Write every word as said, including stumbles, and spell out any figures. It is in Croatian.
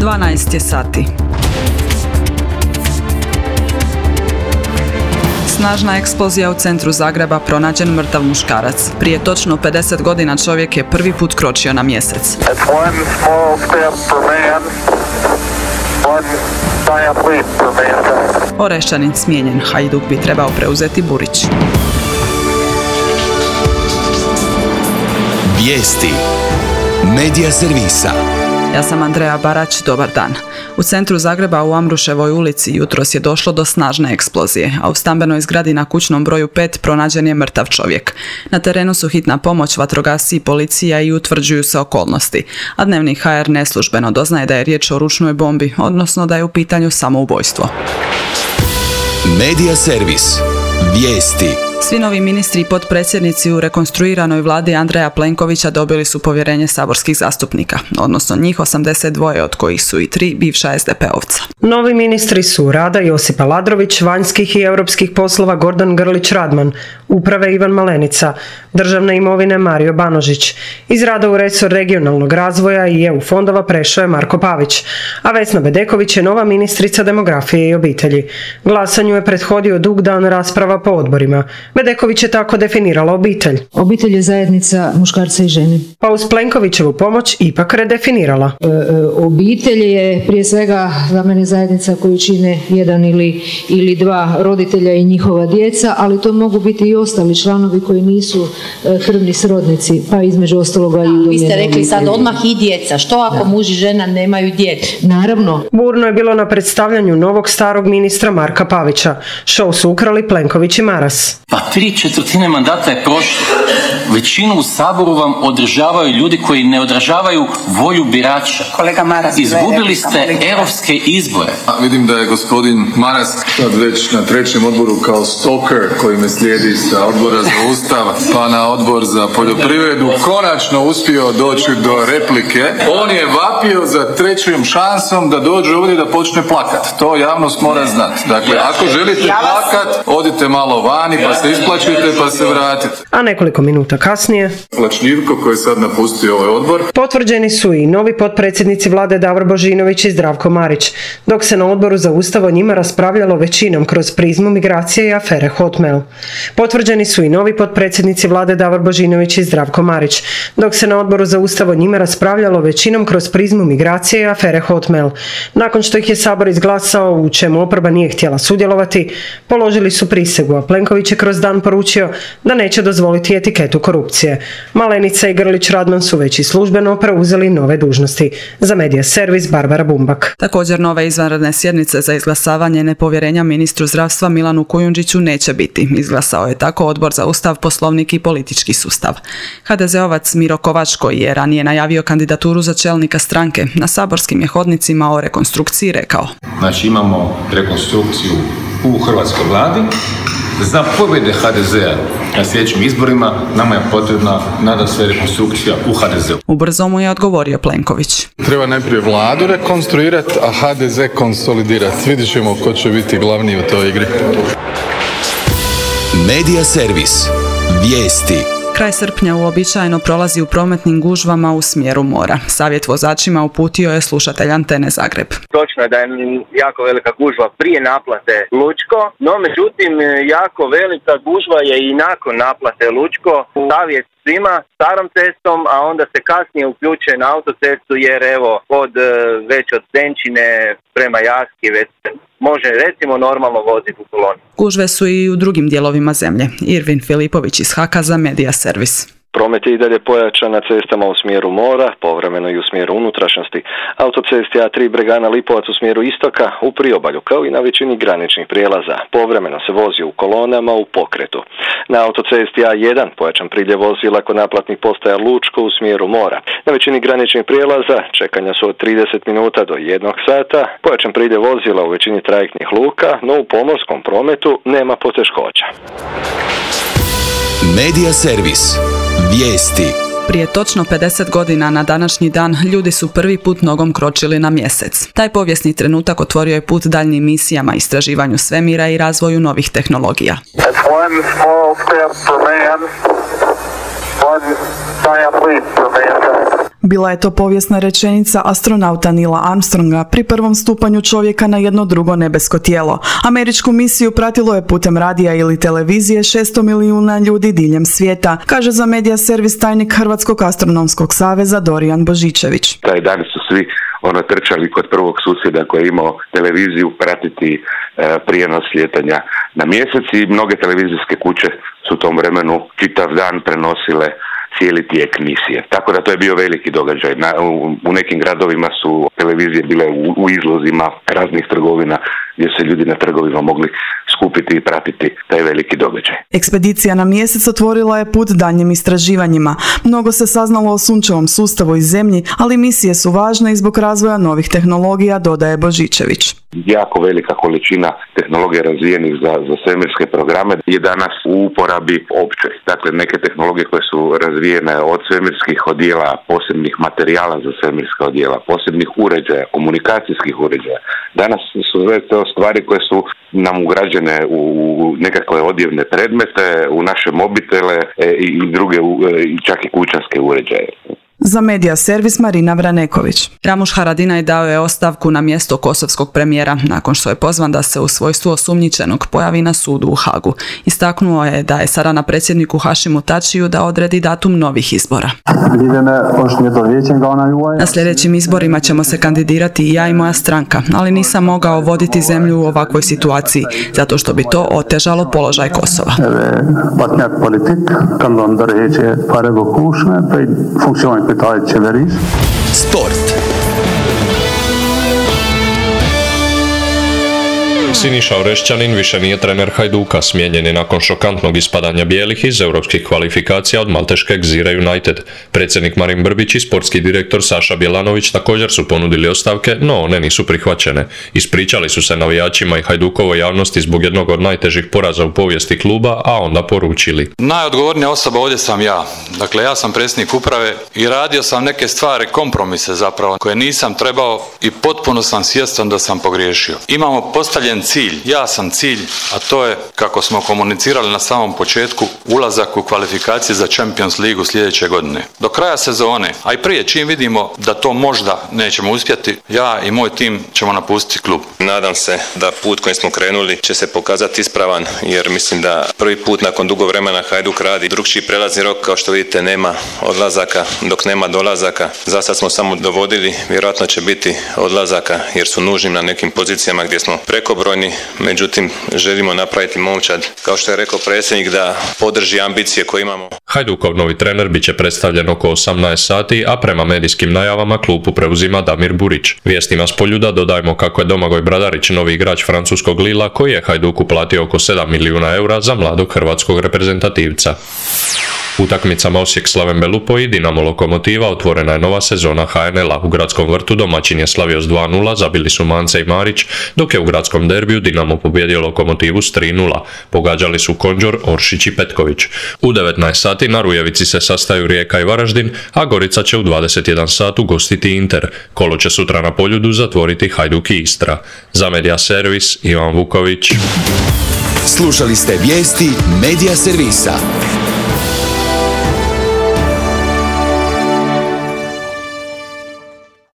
dvanaest je sati. Snažna eksplozija u centru Zagreba, pronađen mrtav muškarac. Prije točno pedeset godina čovjek je prvi put kročio na mjesec. Orešćanin smijenjen, Hajduk bi trebao preuzeti Burić. Vijesti Medija servisa. Ja sam Andreja Barać, dobar dan. U centru Zagreba u Ambruševoj ulici jutros je došlo do snažne eksplozije, a u stambenoj zgradi na kućnom broju pet pronađen je mrtav čovjek. Na terenu su hitna pomoć, vatrogasci i policija i utvrđuju se okolnosti, a dnevnik ha er neslužbeno doznaje da je riječ o ručnoj bombi, odnosno da je u pitanju samoubojstvo. Medija servis. Vijesti. Svi novi ministri i potpredsjednici u rekonstruiranoj vladi Andreja Plenkovića dobili su povjerenje saborskih zastupnika, odnosno njih osamdeset dva, od kojih su i tri bivša es de pe ovca. Novi ministri su Rada Josip Aladrović, vanjskih i europskih poslova Gordan Grlić Radman, uprave Ivan Malenica, državne imovine Mario Banožić, iz rada u resor regionalnog razvoja i e u fondova prešao je Marko Pavić, a Vesna Bedeković je nova ministrica demografije i obitelji. Glasanju je prethodio dug dan rasprava po odborima. Bedeković je tako definirala obitelj. Obitelj je zajednica muškarca i žene. Pa uz Plenkovićevu pomoć ipak redefinirala. E, e, obitelj je prije svega za mene zajednica koju čine jedan ili, ili dva roditelja i njihova djeca, ali to mogu biti i ostali članovi koji nisu e, krvni srodnici, pa između ostaloga i udomljene. Vi ste rekli sad odmah i djeca. Što ako da. Muž i žena nemaju djecu? Naravno. Burno je bilo na predstavljanju novog starog ministra Marka Pavića. Šou su ukrali Plenković i Maras. Pa tri četvrtine mandata je prošlo. Većinu u Saboru vam održavaju ljudi koji ne odražavaju volju birača. Kolega Maras, izgubili ste europske izbore. A vidim da je gospodin Maras sad već na trećem odboru kao stalker koji me slijedi sa odbora za Ustav pa na odbor za poljoprivredu konačno uspio doći do replike. On je vapio za trećom šansom da dođe ovdje da počne plakat. To javnost mora znati. Dakle, ako želite plakat, odite malo vani pa se isplačite pa se vratite. A nekoliko minuta kasnije Plačljivko koji je sad napustio ovaj odbor. Potvrđeni su i novi potpredsjednici vlade Davor Božinović i Zdravko Marić, dok se na odboru za Ustav o njima raspravljalo većinom kroz prizmu migracije i afere Hotmail. Potvrđeni su i novi potpredsjednici vlade Davor Božinović i Zdravko Marić, dok se na odboru za Ustav o njima raspravljalo većinom kroz prizmu migracije i afere Hotmail. Nakon što ih je Sabor izglasao, u čemu oporba nije htjela sudjelovati, položili su prisegu, a Plenković je kroz dan poručio da neće dozvoliti etiketu korupcije. Malenica i Grlić Radman su već i službeno preuzeli nove dužnosti. Za Medija servis Barbara Bumbak. Također nove izvanredne sjednice za izglasavanje nepovjerenja ministru zdravstva Milanu Kujundžiću neće biti. Izglasao je tako Odbor za Ustav, Poslovnik i politički sustav. ha de zeovac Miro Kovač, koji je ranije najavio kandidaturu za čelnika stranke, na saborskim je hodnicima o rekonstrukciji rekao: Znači imamo rekonstrukciju u hrvatskoj vladi. Za pobjede ha de zea na sljedećim izborima nama je potrebna nada sve rekonstrukcija u ha de zeu. Ubrzo mu je odgovorio Plenković. Treba najprije vladu rekonstruirati, a ha de ze konsolidirati. Vidjet ćemo ko će biti glavni u toj igri. Medija servis. Vijesti. Kraj srpnja uobičajeno prolazi u prometnim gužvama u smjeru mora. Savjet vozačima uputio je slušatelj Antene Zagreb. Točno je da je jako velika gužva prije naplate Lučko, no međutim jako velika gužva je i nakon naplate Lučko. Savjet svima starom cestom, a onda se kasnije uključuje na autocestu jer evo od već od Zdenčine prema Jaski već može recimo normalno voziti u koloni. Gužve su i u drugim dijelovima zemlje. Irvin Filipović iz Haka za Medija servis. Promet je i dalje pojačan na cestama u smjeru mora, povremeno i u smjeru unutrašnjosti. Autocesti a tri Bregana Lipovac u smjeru istoka u priobalju, kao i na većini graničnih prijelaza. Povremeno se vozi u kolonama u pokretu. Na autocesti a jedan pojačan priljev vozila kod naplatnih postaja Lučko u smjeru mora. Na većini graničnih prijelaza čekanja su od trideset minuta do jednog sata. Pojačan priljev vozila u većini trajektnih luka, no u pomorskom prometu nema poteškoća. Medija servis. Vijesti. Prije točno pedeset godina na današnji dan ljudi su prvi put nogom kročili na mjesec. Taj povijesni trenutak otvorio je put daljnjim misijama, istraživanju svemira i razvoju novih tehnologija. Bila je to povijesna rečenica astronauta Neila Armstronga pri prvom stupanju čovjeka na jedno drugo nebesko tijelo. Američku misiju pratilo je putem radija ili televizije šesto milijuna ljudi diljem svijeta, kaže za medija servis tajnik Hrvatskog astronomskog saveza Dorijan Božičević. Taj dan su svi ono trčali kod prvog susjeda koji je imao televiziju pratiti e, prijenos slijetanja na mjesec i mnoge televizijske kuće su u tom vremenu čitav dan prenosile cijeli tijek misije. Tako da to je bio veliki događaj. Na, u, u nekim gradovima su televizije bile u, u izlozima raznih trgovina gdje se ljudi na trgovima mogli skupiti i pratiti taj veliki događaj. Ekspedicija na mjesec otvorila je put daljnjim istraživanjima. Mnogo se saznalo o sunčevom sustavu i zemlji, ali misije su važne i zbog razvoja novih tehnologija, dodaje Božičević. Jako velika količina tehnologija razvijenih za, za svemirske programe je danas u uporabi opće. Dakle, neke tehnologije koje su razvijene od svemirskih odjela, posebnih materijala za svemirska odjela, posebnih uređaja, komunikacijskih uređaja. Danas su sve te stvari koje su nam ugrađene u nekakve odjevne predmete, u naše mobitele i druge, čak i kućanske uređaje. Za medija servis Marina Vraneković. Ramuš Haradinaj dao je ostavku na mjesto kosovskog premijera nakon što je pozvan da se u svojstvu osumnjičenog pojavi na sudu u Hagu. Istaknuo je da je sada na predsjedniku Hašimu Tačiju da odredi datum novih izbora. Na sljedećim izborima ćemo se kandidirati i ja i moja stranka, ali nisam mogao voditi zemlju u ovakvoj situaciji, zato što bi to otežalo položaj Kosova. Sport. Siniša Orešćanin više nije trener Hajduka, smijenjen je nakon šokantnog ispadanja bijelih iz europskih kvalifikacija od malteške Gzire United. Predsjednik Marin Brbić i sportski direktor Saša Bjelanović također su ponudili ostavke, no one nisu prihvaćene. Ispričali su se navijačima i Hajdukovoj javnosti zbog jednog od najtežih poraza u povijesti kluba, a onda poručili. Najodgovornija osoba ovdje sam ja. Dakle, ja sam predsjednik uprave i radio sam neke stvari, kompromise zapravo, koje nisam trebao i potpuno sam svjestan da sam pogriješio. Imamo postavljen cilj, jasan cilj, a to je, kako smo komunicirali na samom početku, ulazak u kvalifikacije za Champions Ligu sljedeće godine. Do kraja sezone, a i prije čim vidimo da to možda nećemo uspjeti, ja i moj tim ćemo napustiti klub. Nadam se da put kojim smo krenuli će se pokazati ispravan, jer mislim da prvi put nakon dugo vremena Hajduk radi drugčiji prelazni rok, kao što vidite nema odlazaka dok nema dolazaka. Za sad smo samo dovodili, vjerojatno će biti odlazaka jer su nužni na nekim pozicijama gdje smo prekobrojni. Međutim, želimo napraviti momčad, kao što je rekao predsjednik, da podrži ambicije koje imamo. Hajdukov novi trener bit će predstavljen oko osamnaest sati, a prema medijskim najavama klupu preuzima Damir Burić. Vijestima s Poljuda dodajmo kako je Domagoj Bradarić novi igrač francuskog Lila, koji je Hajduku platio oko sedam milijuna eura za mladog hrvatskog reprezentativca. Utakmicama Osijek Slaven Belupo i Dinamo Lokomotiva otvorena je nova sezona H N L-a. U gradskom vrtu domaćin je slavio s dva nula, zabili su Mance i Marić, dok je u gradskom derbiju Dinamo pobjedio Lokomotivu s tri nula. Pogađali su Konđor, Oršić i Petković. U devetnaest sati na Rujevici se sastaju Rijeka i Varaždin, a Gorica će u dvadeset jedan sat ugostiti Inter. Kolo će sutra na Poljudu zatvoriti Hajduk i Istra. Za medija servis Ivan Vuković. Slušali ste vijesti medija servisa.